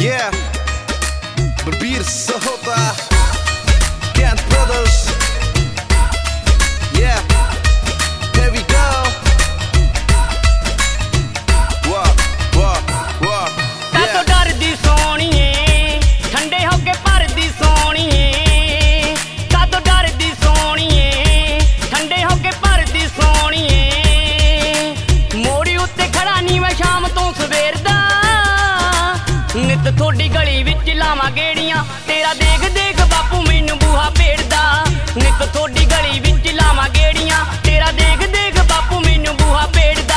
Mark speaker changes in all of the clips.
Speaker 1: Yeah, Berbir Sahota, Kent Brothers. Yeah, here we go. Whoa, whoa, whoa.
Speaker 2: कातो डरदी सोणीए ठंडे होके भरदी सोणीए कातो डरदी सोणीए ठंडे होके भरदी सोणीए मोड़ी उत्ते खड़ा नी मैं शाम तो सवेर दा नित थोड़ी गली विच लावां गेड़ियां तेरा देख देख बापू मैनू बूहा पेड़दा नित थोड़ी गली विच लावां गेड़ियां तेरा देख देख बापू मैनू बूहा पेड़दा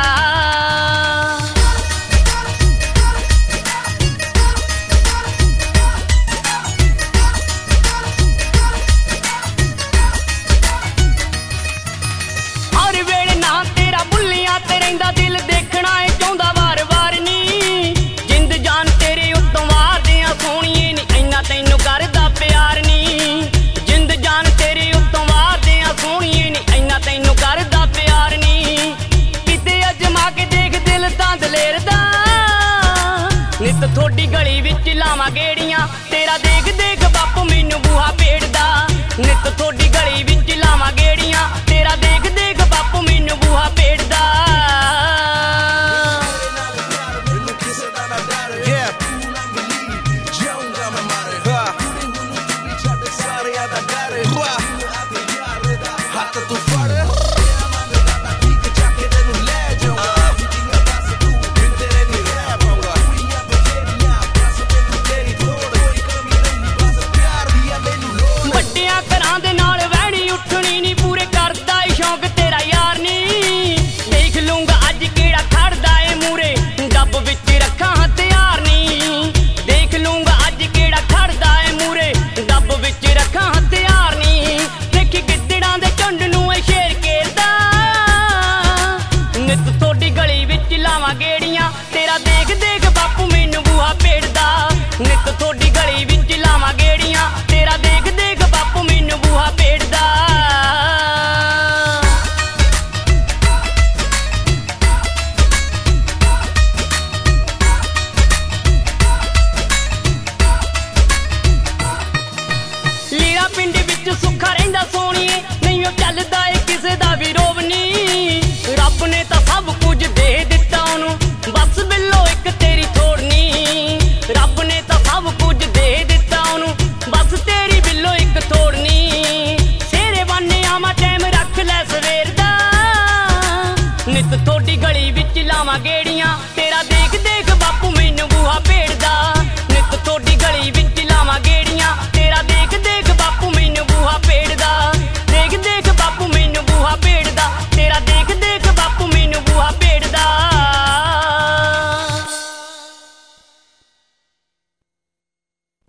Speaker 2: दिल देखना है चाहता वार वार नी जिंद जान तेरे उत्तों वार दियां सोहणीए नी इन्ना तैनू करदा प्यार नी जिंद जान तेरे उत्तों वार दियां सोहणीए नी इन्ना तैनू करदा प्यार नी किते अजमा के देख दिल तां दलेरदा नित थोड़ी गली विच लावां गेड़ियां तेरा देख देख बापू मैनू बूहा पेड़दा नित थोड़ी गली विच लावां गेड़ियां तेरा देख देख बापू मैनू बूहा पेड़दा तेरा देख देख बापू मैनू बूहा पेड़दा नित थोड़ी गली विच लावां गेड़ियां तेरा देख देख बापू मैनू बूहा पेड़दा लीड़ा पिंड विच सुखा रहिंदा सोहणीए नहीं ओ चलदा ए किसे दा भी रोब नी रब ने तां सब कुछ दे दित्ता ओनू बस बिल्लो एक तेरी थोड़नी रब ने तो सब कुछ दे दिता ओनू बस तेरी बिल्लो एक थोड़नी सेरे बाने आवा टाइम रख लै सवेर दा नित थोड़ी गली विच लावां गेड़ियां तेरा देख देख बापू मैनू बूहा पेड़दा